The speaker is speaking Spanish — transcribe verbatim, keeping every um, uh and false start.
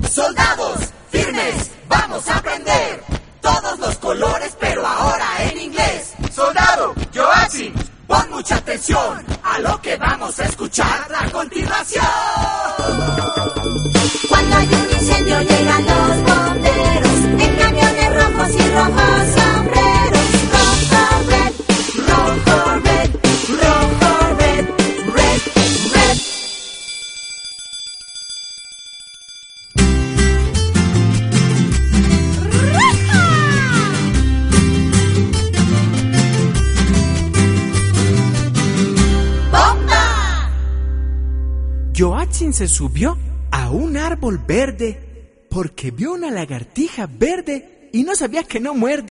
Soldados, firmes, vamos a aprender todos los colores, pero ahora en inglés. Soldado, Joachim, pon mucha atención a lo que vamos a escuchar a continuación. Cuando hay un incendio llegan los bomberos en camiones rojos y rojos sombreros. Rojo, red, rojo, red, rojo, red, red, red. ¡Bomba! Joachim se subió a un árbol verde porque vio una lagartija verde y no sabía que no muerde.